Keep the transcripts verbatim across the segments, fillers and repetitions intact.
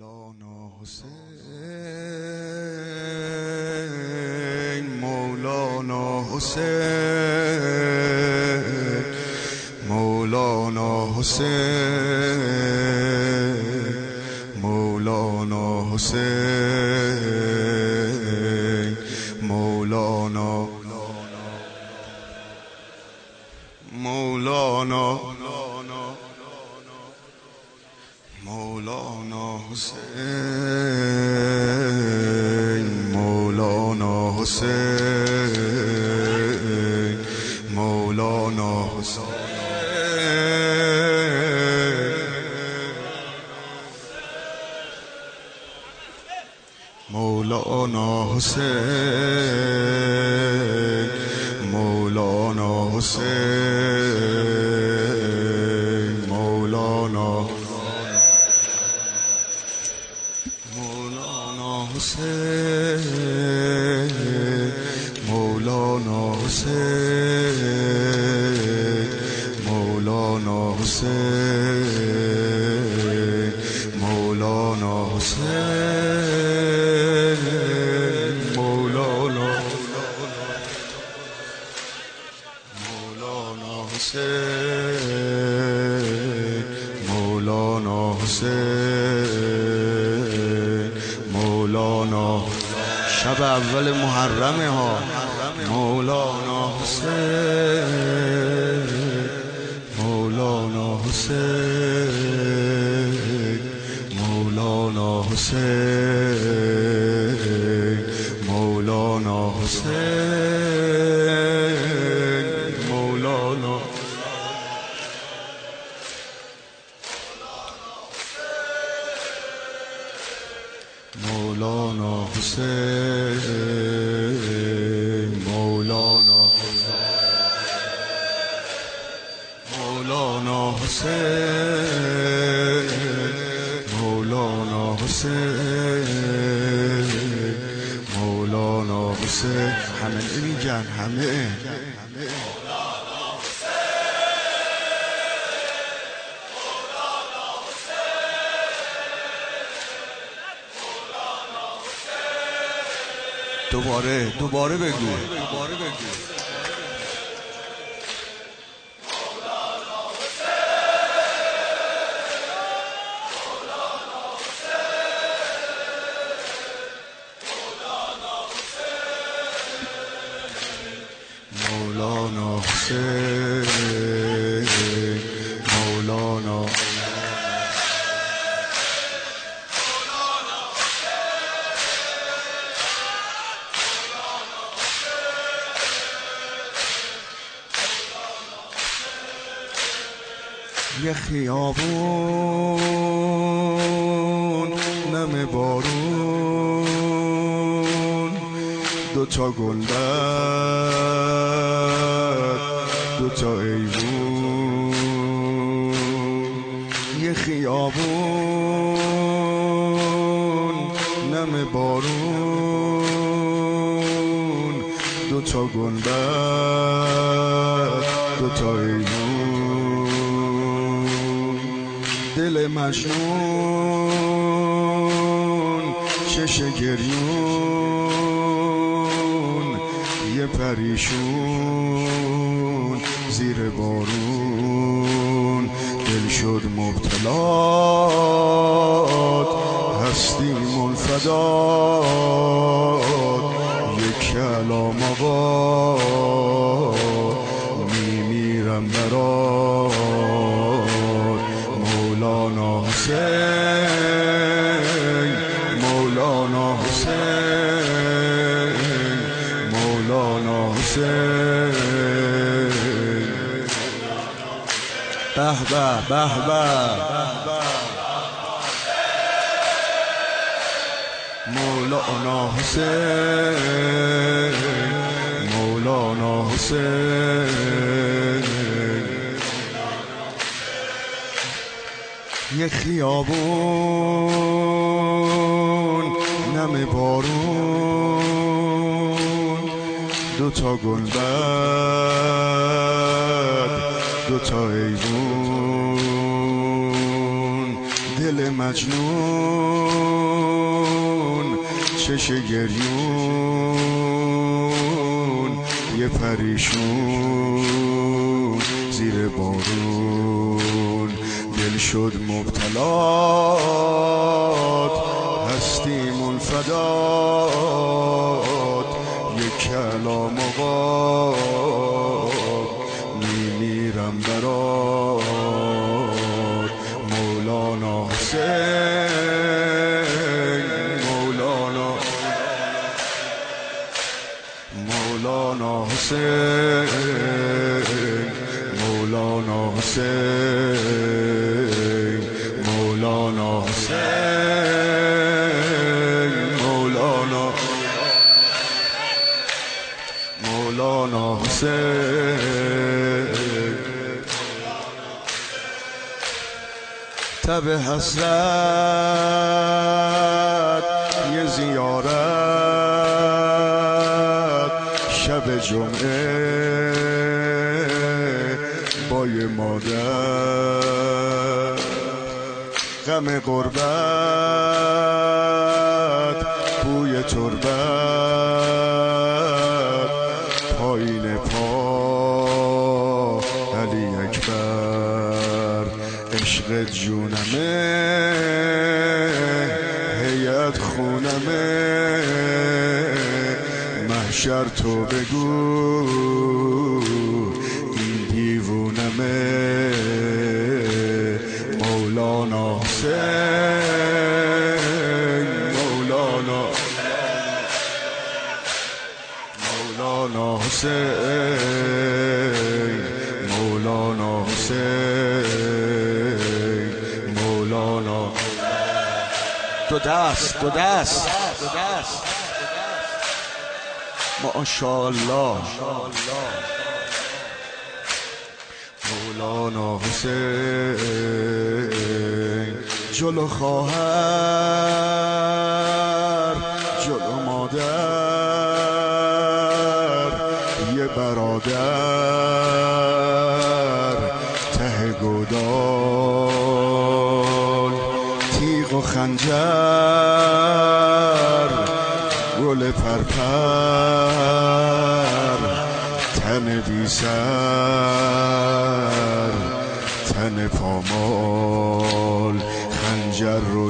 مولانا حسین مولانا حسین مولانا حسین مولانا حسین مولانا مولانا مولانا حسین مولانا حسین مولانا حسین مولانا حسین مولانا حسین مولانا مولانا حسین مولانا حسین مولانا مولانا حسین مولانا حسین مولانا شب اول محرمه ها مولانا حسین مولانا حسین مولانا حسین مولانا حسین مولانا مولانا حسین مولانا مولانا حسین مولانا حسین مولانا حسین همه میگن همه دوباره دوباره بگو دوباره بگو مولانا حسین مولانا یه خیابون نم بارون دو تا گنبد دو تا ایوون یه خیابون نم بارون دو تا گنبد دو تا ایوون دل مجنون چش گریون یه پریشون زیر بارون دل شد مبتلات هستی منفدات یک کلام آقا میمیرم برات مولانا حسین مولانا حسین مولانا حسین به به به به مولانا حسین مولانا حسین یه خیابون نم بارون دو تا گنبد دو تا ایوون دل مجنون چش گریون یه پریشون زیر بارون دل شد مبتلات هستیمون فدات یک کلام آقا میمیرم برات مولانا حسین مولانا مولانا حسین مولانا حسین مولانا حسین مولانا مولانا حسین تب حسرت یه زیارت شب جمعه با یه مادر غم غربت بوی تربت پایین پا علی اکبر عشق جونمه هیئت خونمه محشر تو بگو این دیوونمه مولانا حسین مولانا مولانا حسین مولانا حسین مولانا دو دست دو دست دو دست ماشاءالله مولانا حسین جلو خواهر جلو مادر یه برادر ته گودال تیغ و خنجر گل پرپر تن بی سر تن پامال خنجر رو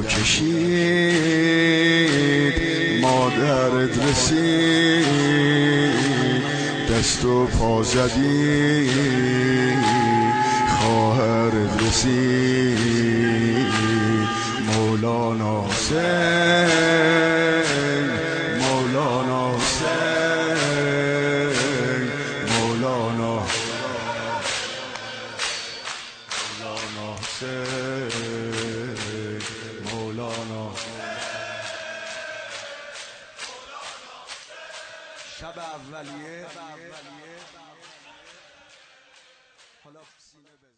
کشید مادرت رسید دست و پا زدی خواهرت رسید مولانا حسین مولانا حسین مولانا مولانا حسین مولانا شب اولیه حالا سینه